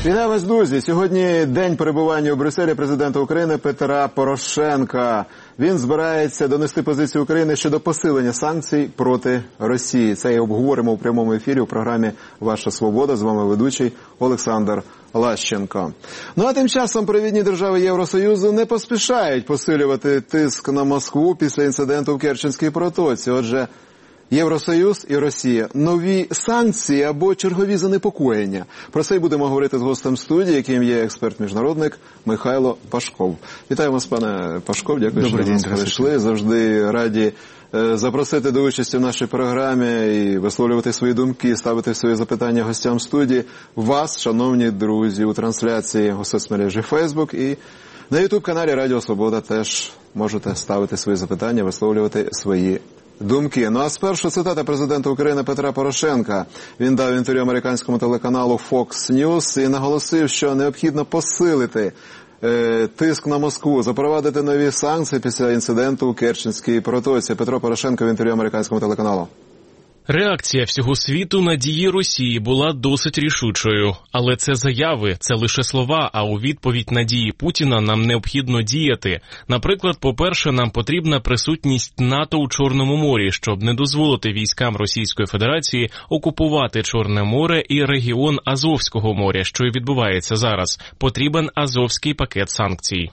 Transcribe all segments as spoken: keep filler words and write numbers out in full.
Вітаю вас, друзі! Сьогодні день перебування у Брюсселі президента України Петра Порошенка. Він збирається донести позицію України щодо посилення санкцій проти Росії. Це і обговоримо у прямому ефірі у програмі «Ваша свобода». З вами ведучий Олександр Лащенко. Ну а тим часом провідні держави Євросоюзу не поспішають посилювати тиск на Москву після інциденту в Керченській протоці. Отже, Євросоюз і Росія. Нові санкції або чергові занепокоєння. Про це й будемо говорити з гостем студії, яким є експерт-міжнародник Михайло Пашков. Вітаю вас, пане Пашков. Дякую, що до нас прийшли. Завжди раді запросити до участі в нашій програмі і висловлювати свої думки, ставити свої запитання гостям студії. Вас, шановні друзі, у трансляції у соцмережі Facebook і на ютуб-каналі Радіо Свобода теж можете ставити свої запитання, висловлювати свої думки. Ну а спершу цитата президента України Петра Порошенка. Він дав інтерв'ю американському телеканалу Fox News і наголосив, що необхідно посилити е, тиск на Москву, запровадити нові санкції після інциденту у Керченській протоці. Петро Порошенко в інтерв'ю американському телеканалу. Реакція всього світу на дії Росії була досить рішучою. Але це заяви, це лише слова, а у відповідь на дії Путіна нам необхідно діяти. Наприклад, по-перше, нам потрібна присутність НАТО у Чорному морі, щоб не дозволити військам Російської Федерації окупувати Чорне море і регіон Азовського моря, що і відбувається зараз. Потрібен Азовський пакет санкцій.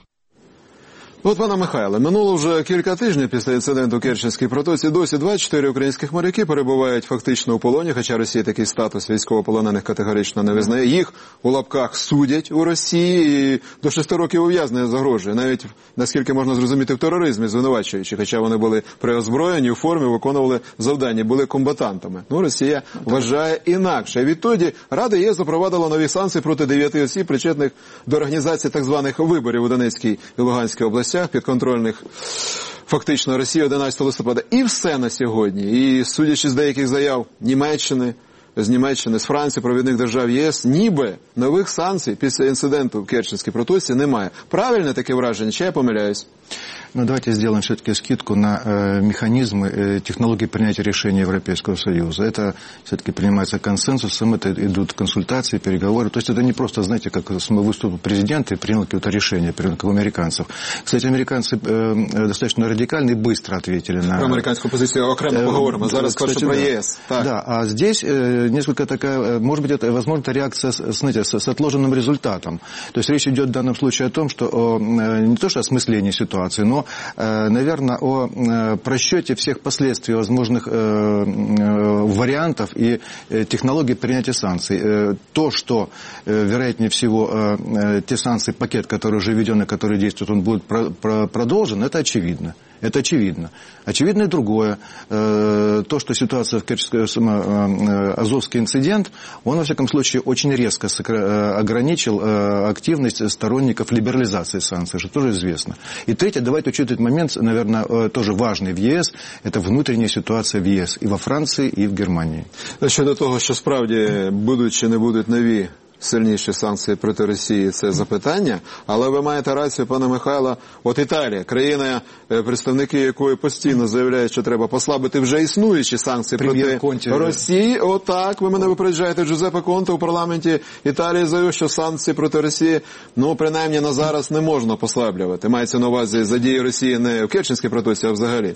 От, пане Михайле, минуло вже кілька тижнів після інциденту у Керченській протоці. Досі двадцять чотири українських моряки перебувають фактично у полоні, хоча Росія такий статус військовополонених категорично не визнає. Їх у лапках судять у Росії і до шести років ув'язнення загрожує. Навіть, наскільки можна зрозуміти, в тероризмі звинувачуючи, хоча вони були приозброєні, у формі, виконували завдання, були комбатантами. Ну, Росія вважає інакше. Відтоді Рада ЄС запровадила нові санкції проти дев'яти осіб, причетних до організації так званих виборів у Донецькій і Луганській областях, підконтрольних фактично Росії одинадцятого листопада. І все на сьогодні. І судячи з деяких заяв Німеччини, з Німеччини, з Франції, провідних держав ЄС, ніби нових санкцій після інциденту в Керченській протоці немає. Правильне таке враження, чи я помиляюсь? Ну, давайте сделаем все-таки скидку на э, механизмы, э, технологии принятия решений Европейского Союза. Это все-таки принимается консенсусом, это идут консультации, переговоры. То есть это не просто, знаете, как выступил президент и принял какое-то решение, как у американцев. Кстати, американцы э, достаточно радикально и быстро ответили на... Про американскую позицию окремо поговорим, а зараз спершу про ЕС. Так. Да, а здесь э, несколько такая, может быть, это, возможно, это реакция, знаете, с, с отложенным результатом. То есть речь идет в данном случае о том, что о, не то что осмыслении ситуации, но наверное, о просчете всех последствий возможных вариантов и технологий принятия санкций. То, что, вероятнее всего, те санкции, пакет, который уже введен и который действует, он будет продолжен, это очевидно. Это очевидно. Очевидно и другое. То, что ситуация в Керченском, Азовский инцидент, он, во всяком случае, очень резко ограничил активность сторонников либерализации санкций, что тоже известно. И третье, давайте учитывать момент, наверное, тоже важный в ЕС, это внутренняя ситуация в ЕС, и во Франции, и в Германии. Щодо того, що справді будуть чи не будуть нові сильніші санкції проти Росії, це запитання, але ви маєте рацію, пане Михайло, от Італія, країна, представники якої постійно заявляють, що треба послабити вже існуючі санкції проти Конте. Росії. Отак, ви мене випереджаєте. Джузеппе Конте у парламенті Італії заявив, що санкції проти Росії, ну, принаймні на зараз не можна послаблювати. Мається на увазі за дії Росії не в Керченській протоці, а взагалі.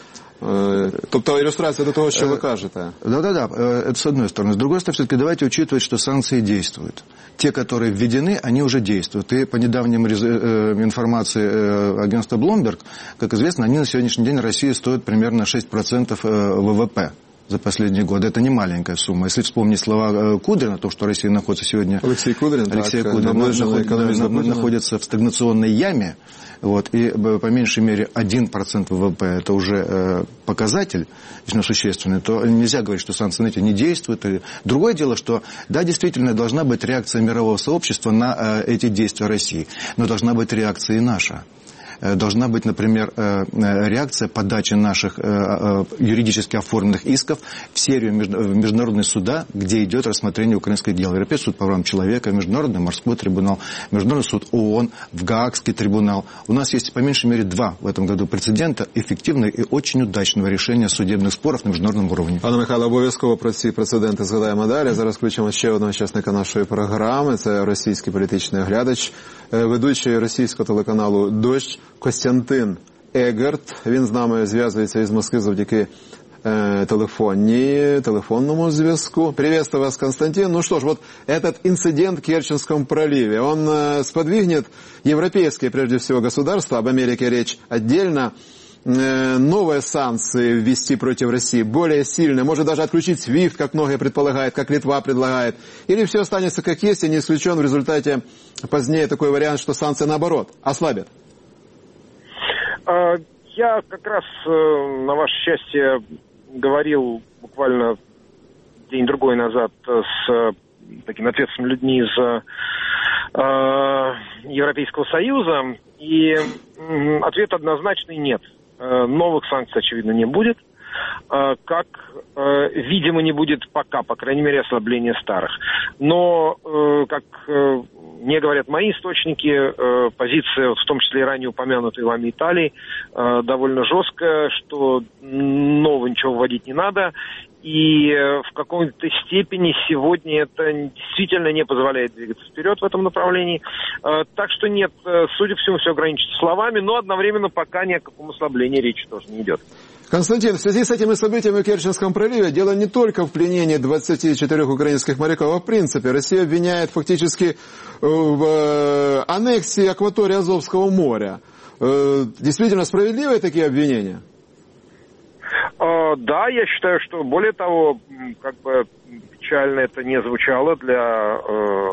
Тобто иллюстрация до того, что вы кажете. Да-да-да, это с одной стороны. С другой стороны, все-таки давайте учитывать, что санкции действуют. Те, которые введены, они уже действуют. И по недавним информации агентства Bloomberg, как известно, они на сегодняшний день России стоят примерно шесть процентов ВВП за последние годы. Это не маленькая сумма. Если вспомнить слова Кудрина, то, что Россия находится сегодня... Алексей Кудрин, Алексей так, Кудрин наход, находится в стагнационной яме. Вот, и по меньшей мере один процент ВВП – это уже э, показатель существенный, то нельзя говорить, что санкции эти не действуют. Другое дело, что, да, действительно, должна быть реакция мирового сообщества на э, эти действия России, но должна быть реакция и наша. должна быть, например, реакция подачи наших юридически оформленных исков в серию международных суда, где идет рассмотрение украинских дел. Европейский суд по правам человека, Международный морской трибунал, Международный суд ООН, в Гаагский трибунал. У нас есть по меньшей мере два в этом году прецедента эффективного и очень удачного решения судебных споров на международном уровне. Пане Михайло, обов'язково про ці прецеденти згадаємо далі. Зараз включимо ще одного учасника нашої програми. Це російський політичний оглядач, ведучий російського телеканалу «Дощ» Костянтин Егерт. Він з нами зв'язується із Москви завдяки э, телефонні, телефонному зв'язку. Приветствую вас, Константин. Ну что ж, вот этот инцидент в Керченском проливе, он э, сподвигнет европейские, прежде всего, государства, об Америке речь отдельно, новые санкции ввести против России, более сильные, может даже отключить свифт, как многие предполагают, как Литва предлагает, или все останется как есть, и не исключен в результате позднее такой вариант, что санкции наоборот ослабят? Я как раз, на ваше счастье, говорил буквально день-другой назад с такими ответственными людьми из Европейского Союза, и ответ однозначный нет. Новых санкций, очевидно, не будет. Как, видимо, не будет пока, по крайней мере, ослабления старых. Но, как мне говорят мои источники, позиция, в том числе и ранее упомянутой вами Италии, довольно жесткая, что нового ничего вводить не надо. И в какой-то степени сегодня это действительно не позволяет двигаться вперед в этом направлении. Так что нет, судя по всему, все ограничится словами, но одновременно пока ни о каком ослаблении речи тоже не идет. Константин, в связи с этими событиями в Керченском проливе дело не только в пленении двадцати четырёх украинских моряков, а в принципе Россия обвиняет фактически в аннексии акватории Азовского моря. Действительно справедливые такие обвинения? Да, я считаю, что более того, как бы печально это не звучало для э,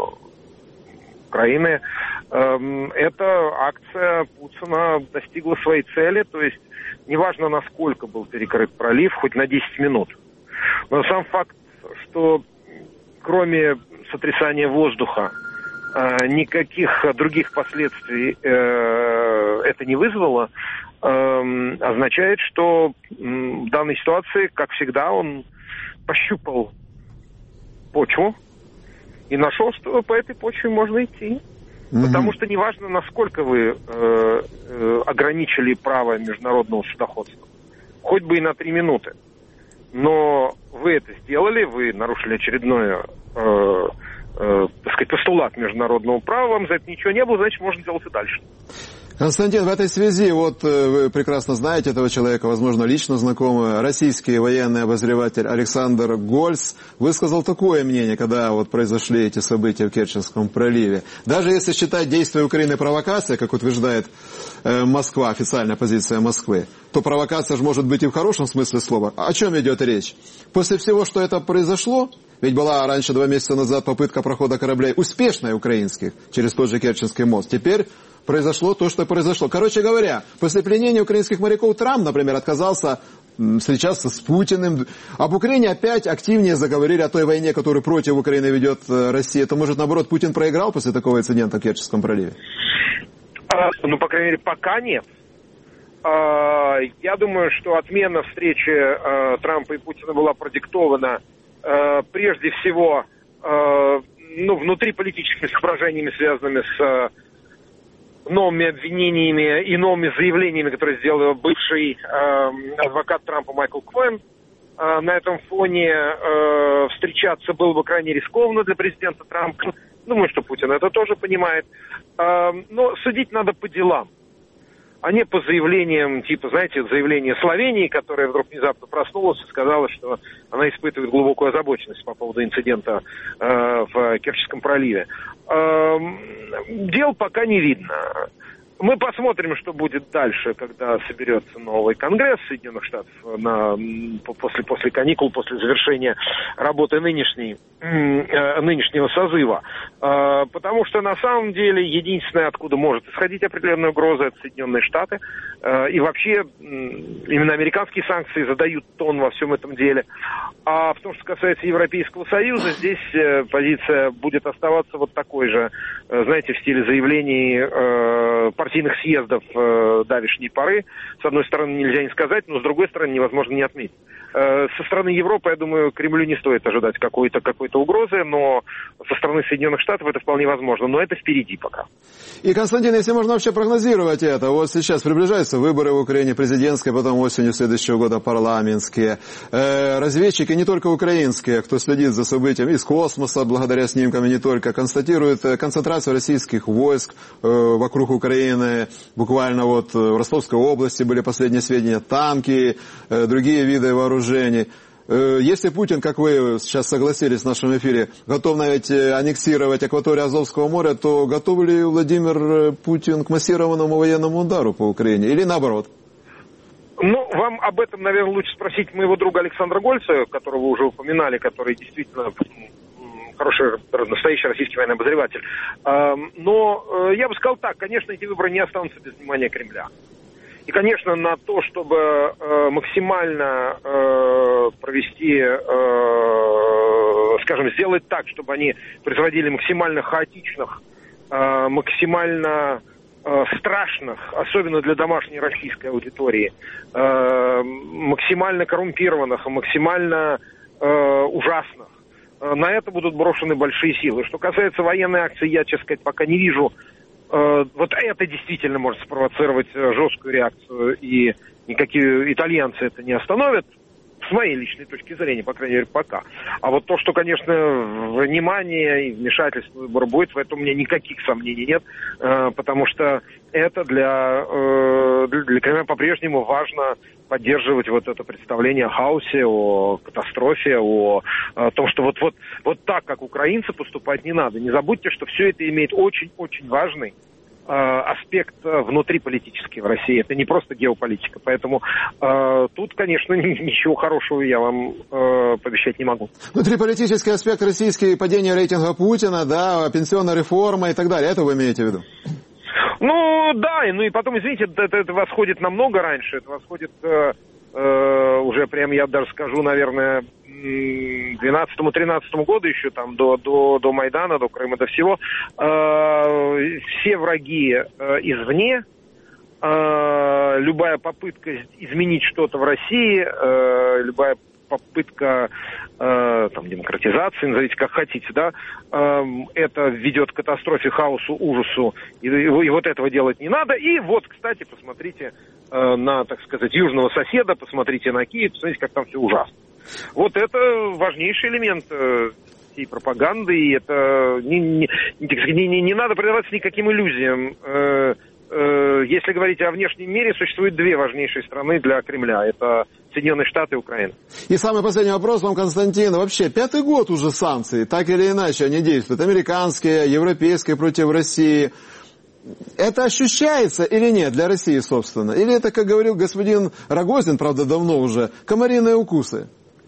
Украины, э, эта акция Путина достигла своей цели, то есть неважно, насколько был перекрыт пролив, хоть на десять минут. Но сам факт, что кроме сотрясания воздуха э, никаких других последствий э, это не вызвало, означает, что в данной ситуации, как всегда, он пощупал почву и нашел, что по этой почве можно идти. Mm-hmm. Потому что неважно, насколько вы э, э, ограничили право международного судоходства, хоть бы и на три минуты, но вы это сделали, вы нарушили очередное э, э, так сказать, постулат международного права, вам за это ничего не было, значит, можно делать и дальше. Константин, в этой связи, вот вы прекрасно знаете этого человека, возможно, лично знакомый, российский военный обозреватель Александр Гольц высказал такое мнение, когда вот произошли эти события в Керченском проливе. Даже если считать действия Украины провокацией, как утверждает э, Москва, официальная позиция Москвы, то провокация же может быть и в хорошем смысле слова. О чем идет речь? После всего, что это произошло, ведь была раньше, два месяца назад, попытка прохода кораблей успешная украинских через тот же Керченский мост. Теперь произошло то, что произошло. Короче говоря, после пленения украинских моряков Трамп, например, отказался встречаться с Путиным. Об Украине опять активнее заговорили о той войне, которую против Украины ведет Россия. То, может, наоборот, Путин проиграл после такого инцидента в Керченском проливе? А, ну, по крайней мере, пока нет. А, я думаю, что отмена встречи а, Трампа и Путина была продиктована а, прежде всего а, ну, внутриполитическими соображениями, связанными с а, новыми обвинениями и новыми заявлениями, которые сделал бывший э, адвокат Трампа Майкл Коэн. Э, на этом фоне э, встречаться было бы крайне рискованно для президента Трампа. Думаю, что Путин это тоже понимает. Э, но судить надо по делам, а не по заявлениям, типа, знаете, заявление Словении, которая вдруг внезапно проснулась и сказала, что она испытывает глубокую озабоченность по поводу инцидента э, в Керченском проливе. Э, дел пока не видно. Мы посмотрим, что будет дальше, когда соберется новый Конгресс Соединенных Штатов на, после, после каникул, после завершения работы нынешней, нынешнего созыва. Потому что на самом деле единственное, откуда может исходить определенная угроза, это Соединенные Штаты. И вообще именно американские санкции задают тон во всем этом деле. А в том, что касается Европейского Союза, здесь позиция будет оставаться вот такой же, знаете, в стиле заявлений партийных партийных съездов э, давешней поры. С одной стороны, нельзя не сказать, но с другой стороны, невозможно не отметить. Э, со стороны Европы, я думаю, Кремлю не стоит ожидать какой-то, какой-то угрозы, но со стороны Соединенных Штатов это вполне возможно. Но это впереди пока. И, Константин, если можно вообще прогнозировать это, вот сейчас приближаются выборы в Украине, президентские, потом осенью следующего года парламентские. Э, разведчики, не только украинские, кто следит за событиями из космоса, благодаря снимкам и не только, констатируют концентрацию российских войск э, вокруг Украины. Буквально вот в Ростовской области были последние сведения, танки, э, другие виды вооружений. Если Путин, как вы сейчас согласились в нашем эфире, готов навіть аннексировать акваторию Азовского моря, то готов ли Владимир Путин к массированному военному удару по Украине? Или наоборот? Ну, вам об этом, наверное, лучше спросить моего друга Александра Гольца, которого вы уже упоминали, который действительно хороший, настоящий российский военный обозреватель. Но я бы сказал так, конечно, эти выборы не останутся без внимания Кремля. И, конечно, на то, чтобы э, максимально э, провести, э, скажем, сделать так, чтобы они производили максимально хаотичных, э, максимально э, страшных, особенно для домашней российской аудитории, э, максимально коррумпированных, максимально э, ужасных, э, на это будут брошены большие силы. Что касается военной акции, я, честно сказать, пока не вижу. Вот это действительно может спровоцировать жесткую реакцию, и никакие итальянцы это не остановят, с моей личной точки зрения, по крайней мере, пока. А вот то, что, конечно, внимание и вмешательство в выбор будет, в этом у меня никаких сомнений нет, потому что это для, для Кремля по-прежнему важно поддерживать вот это представление о хаосе, о катастрофе, о, о том, что вот, вот, вот так, как украинцы, поступать не надо. Не забудьте, что все это имеет очень-очень важный э, аспект внутриполитический в России. Это не просто геополитика. Поэтому э, тут, конечно, ничего хорошего я вам э, пообещать не могу. Внутриполитический аспект российский, падение рейтинга Путина, да, пенсионная реформа и так далее. Это вы имеете в виду? Ну, да, ну и потом, извините, это, это восходит намного раньше, это восходит э, э, уже прям, я даже скажу, наверное, двенадцатому-тринадцатому году еще, там, до, до, до Майдана, до Крыма, до всего. Э, все враги э, извне, э, любая попытка изменить что-то в России, э, любая попытка э, там, демократизации, назовите как хотите, да, э, это ведет к катастрофе, хаосу, ужасу, и, и, и вот этого делать не надо. И вот, кстати, посмотрите э, на, так сказать, южного соседа, посмотрите на Киев, посмотрите, как там все ужасно. Вот это важнейший элемент э, всей пропаганды, и это не, не, не, не, не надо предаваться никаким иллюзиям. Э, э, если говорить о внешнем мире, существует две важнейшие страны для Кремля. Это Соединенные Штаты и Украина. И самый последний вопрос вам, Константин. Вообще, пятый год уже санкций, так или иначе они действуют. Американские, европейские против России. Это ощущается или нет для России, собственно? Или это, как говорил господин Рогозин, правда, давно уже, комариные укусы?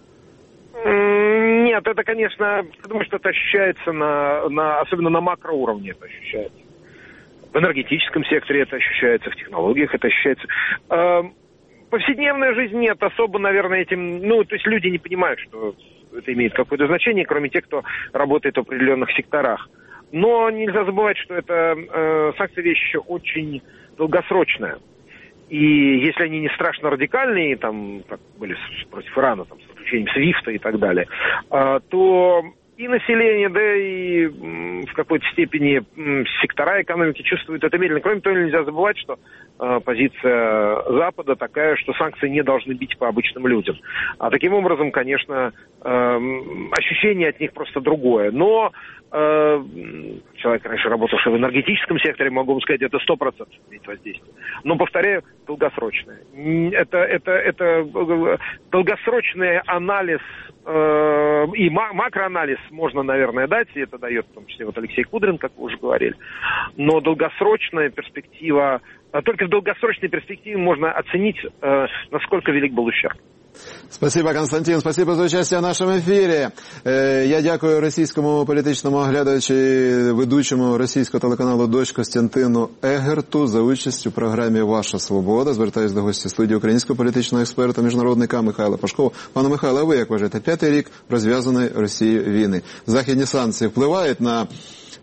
Нет, это, конечно, я думаю, что это ощущается, на, на, особенно на макроуровне это ощущается. В энергетическом секторе это ощущается, в технологиях это ощущается. Повседневная жизнь нет особо, наверное, этим... Ну, то есть люди не понимают, что это имеет какое-то значение, кроме тех, кто работает в определенных секторах. Но нельзя забывать, что это э, санкции вещь очень долгосрочная. И если они не страшно радикальные, там, как были против Ирана, там, с подключением свифта и так далее, э, то и население, да и м, в какой-то степени м, сектора экономики чувствуют это медленно. Кроме того, нельзя забывать, что э, позиция Запада такая, что санкции не должны бить по обычным людям. А таким образом, конечно, э, ощущение от них просто другое. Но э, человек раньше работал в энергетическом секторе, могу вам сказать, это сто процентов имеет воздействие. Но, повторяю, долгосрочное. Это, это, это долгосрочный анализ э, и макроанализ можно, наверное, дать, и это дает в том числе вот Алексей Кудрин, как вы уже говорили. Но долгосрочная перспектива, только в долгосрочной перспективе можно оценить, э, насколько велик был ущерб. Спасибо, Константин, спасибо за участие в нашому ефірі. Я дякую російському політичному оглядачу, ведучому російського телеканалу «Дождь» Костянтину Егерту за участь у програмі «Ваша свобода». Звертаюсь до гості студії українського політичного експерта, міжнародника Михайла Пашкова. Пане Михайло, ви як вважаєте, п'ятий рік розв'язаної Росією війни? Західні санкції впливають на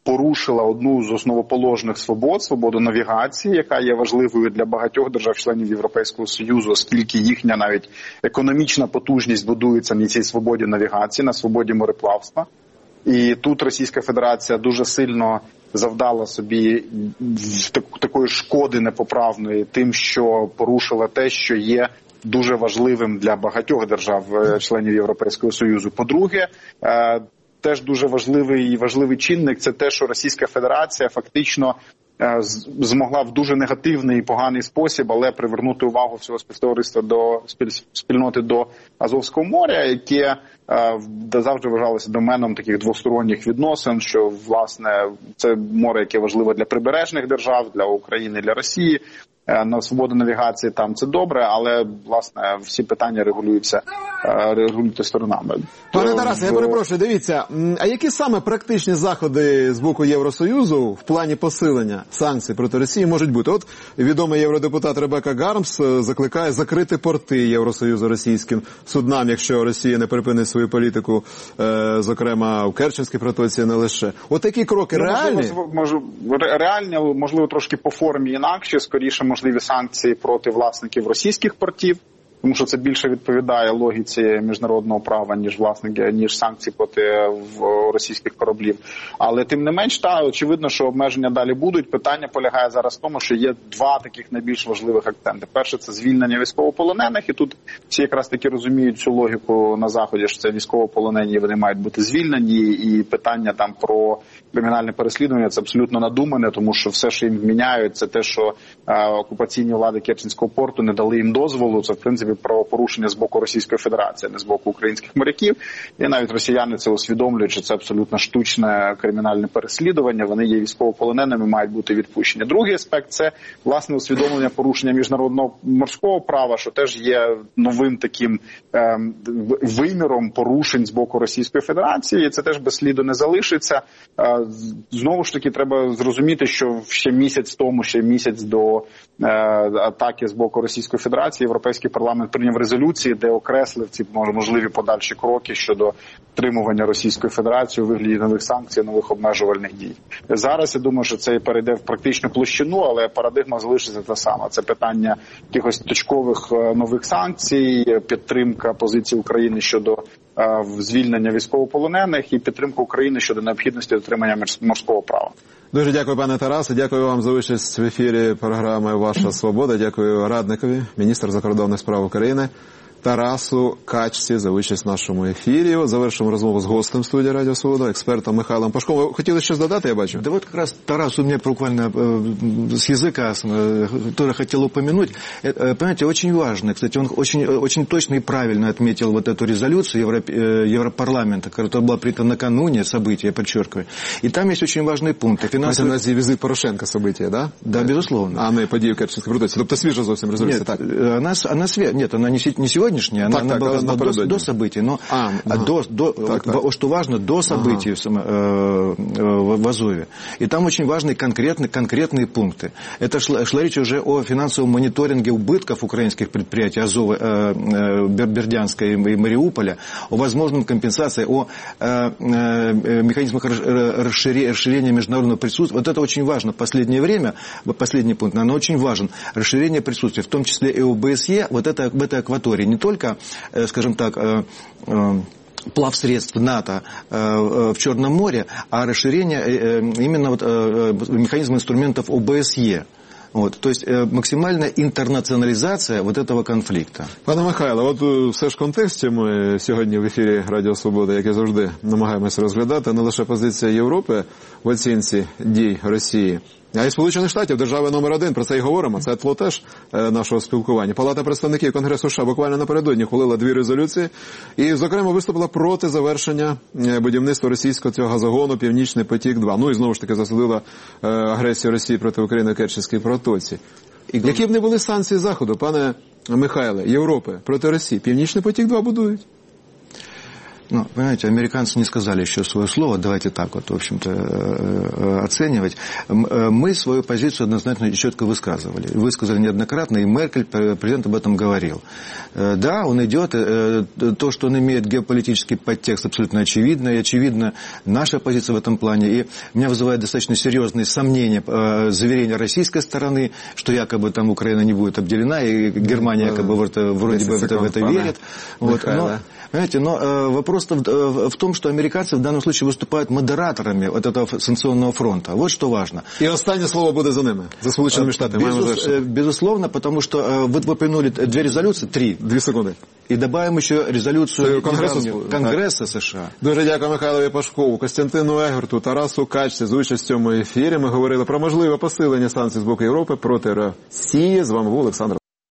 порушила одну з основоположних свобод, свободу навігації, яка є важливою для багатьох держав-членів Європейського Союзу, оскільки їхня навіть економічна потужність будується на цій свободі навігації, на свободі мореплавства. І тут Російська Федерація дуже сильно завдала собі такої шкоди непоправної тим, що порушила те, що є дуже важливим для багатьох держав-членів Європейського Союзу. По-друге, теж дуже важливий і важливий чинник – це те, що Російська Федерація фактично змогла в дуже негативний і поганий спосіб, але привернути увагу всього співтовариства до спільноти до Азовського моря, яке завжди вважалося доменом таких двосторонніх відносин, що, власне, це море, яке важливе для прибережних держав, для України, для Росії. На свободу навігації там це добре, але, власне, всі питання регулюються, регулюються сторонами. Пане Тарасе, я перепрошую, дивіться, а які саме практичні заходи з боку Євросоюзу в плані посилення санкцій проти Росії можуть бути? От відомий євродепутат Ребека Гармс закликає закрити порти Євросоюзу російським суднам, якщо Росія не припинить свою політику, зокрема, в Керченській протоці, не лише. От такі кроки ну, реальні? Можливо, можливо, реальні, можливо, трошки по формі інакше, скоріше, можливі санкції проти власників російських портів, тому що це більше відповідає логіці міжнародного права, ніж власники, ніж санкції проти російських кораблів. Але тим не менш, та очевидно, що обмеження далі будуть. Питання полягає зараз в тому, що є два таких найбільш важливих акценти. Перше – це звільнення військовополонених, і тут всі якраз таки розуміють цю логіку на Заході, що це військовополонені, вони мають бути звільнені, і питання там про кримінальне переслідування – це абсолютно надумане, тому що все, що їм міняють, це те, що е, окупаційні влади Керченського порту не дали їм дозволу, це в принципі правопорушення з боку Російської Федерації, а не з боку українських моряків. І навіть росіяни це усвідомлюють, що це абсолютно штучне кримінальне переслідування, вони є військовополоненими, мають бути відпущені. Другий аспект – це, власне, усвідомлення порушення міжнародного морського права, що теж є новим таким е, виміром порушень з боку Російської Федерації, і це теж без сліду не залишиться. Е, знову ж таки, треба зрозуміти, що ще місяць тому, ще місяць до е, атаки з боку Російської Федерації, Європейський парламент прийняв резолюції, де окреслив ці можливі подальші кроки щодо стримування Російської Федерації у вигляді нових санкцій, нових обмежувальних дій. Зараз я думаю, що це перейде в практичну площину, але парадигма залишиться та сама. Це питання якихось точкових нових санкцій, підтримка позиції України щодо звільнення військовополонених і підтримка України щодо необхідності дотримання морського права. Дуже дякую, пане Тарасе. Дякую вам за участь в ефірі програми «Ваша свобода». Дякую радникові, міністру закордонних справ України Тарасу Качці за участь в нашому ефірі. От завершимо розмову з гостем студії Радіо Свобода, експертом Михайлом Пашком. Ви хотіли щось додати, я бачу? Да вот как раз Тарас у меня буквально э, с языка э, тоже хотел упомянуть. Э, понимаете, очень важно, кстати, он очень, очень точно и правильно отметил вот эту резолюцию Евро, э, Европарламента, которая была принята накануне события, я подчеркиваю. И там есть очень важные пункты. Финансовые... У нас визит Порошенко события, да? Да, безусловно. А не події в Керченській протоці. Тобто свіжа зовсім резолюція, Нет, так? Она, она, све... Нет, она не, не сегодняшняя, она, так, она так, была она до, до событий, но а, ага. до, до, так, вот, так. что важно, до событий ага. э, э, в Азове. И там очень важны конкретные, конкретные пункты. Это шла, шла речь уже о финансовом мониторинге убытков украинских предприятий Азова, э, э, Бердянска и, и Мариуполя, о возможном компенсации, о э, э, механизмах расширения, расширения международного присутствия. Вот это очень важно. В последнее время, последний пункт, но очень важен. Расширение присутствия, в том числе и ОБСЕ, вот это, в этой акватории. Не только, э, скажем так, э, э, плавсредств НАТО э, в Черном море, а расширение э, именно вот, э, механизма инструментов ОБСЕ. Вот, то есть э, максимальная интернационализация вот этого конфликта. Пане Михайло, от все ж в контексті ми сьогодні в ефірі Радіо Свобода, як і завжди, намагаємося розглядати не лише позиція Європи в оцінці дій Росії, а й Сполучених Штатів, держави номер один, про це і говоримо, це тло теж е, нашого спілкування. Палата представників Конгресу США буквально напередодні ухвалила дві резолюції і, зокрема, виступила проти завершення будівництва російського цього газогону «Північний потік-два». Ну і, знову ж таки, засудила е, агресію Росії проти України в Керченській протоці. І які б не були санкції Заходу, пане Михайле, Європи проти Росії, «Північний потік-два» будують? Ну, понимаете, американцы не сказали еще свое слово, давайте так вот, в общем-то, оценивать. Мы свою позицию однозначно и четко высказывали. Высказали неоднократно, и Меркель, президент, об этом говорил. Да, он идет, то, что он имеет геополитический подтекст, абсолютно очевидно, и очевидно наша позиция в этом плане. И меня вызывает достаточно серьезные сомнения, заверения российской стороны, что якобы там Украина не будет обделена, и Германия якобы в это, вроде бы в это, в это верит. Вот, но, понимаете, но вопрос в, в том, что американцы в данном случае выступают модераторами вот этого санкционного фронта. Вот что важно. И останнє слово буде за ними, за Сполученими Штатами. Безус, безусловно, потому что вы упомянули две резолюции, три. Дві секунди. И добавим еще резолюцию Конгрессу, Конгресса США. Дуже дякую Михайлові Пашкову, Костянтину Егорту, Тарасу Качці з участю в цьому ефірі. Ми говорили про можливе посилення санкцій з боку Європи проти Росії. З вами був Олександр